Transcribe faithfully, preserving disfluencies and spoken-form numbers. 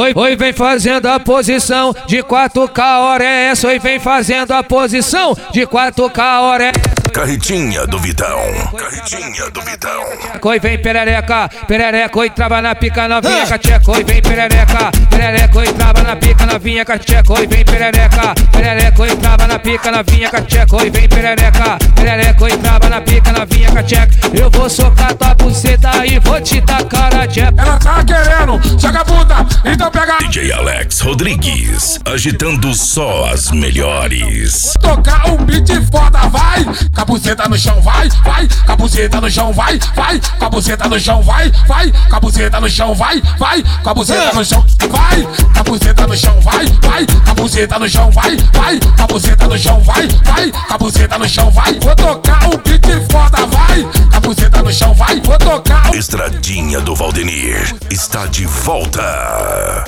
Oi, oi, vem fazendo a posição de quatro K, hora é essa. Oi, vem fazendo a posição de quatro K, hora é essa. Carretinha do Vitão, carretinha do Vitão. Oi, vem perereca, perereca, oi, trava na pica novinha, cacheca. Oi, vem perereca, perereca, oi, trava na pica novinha, cacheca. Oi, vem perereca, perereca, oi, trava na pica novinha, cacheca. Oi, vem perereca, perereca, oi, trava na pica novinha, cacheca. Eu vou socar tua buceta e vou te tacar a jeca. Ela tá querendo, joga puta, então pega. D J Alex Rodrigues, agitando só as melhores. Tocar um beat foda, vai. Cabuceta no chão, vai, vai. Cabuceta no chão, vai, vai. Cabuceta no chão, vai, vai. Cabuceta no chão, vai, vai. Cabuceta no chão, vai. Cabuceta no chão, vai, vai. Cabuceta no chão, vai, vai. Cabuceta no chão, vai, vai. Cabuceta no chão, vai. Vou tocar um beat foda, vai. Cabuceta no chão, vai. Vou tocar. Estradinha do Valdenir está de volta.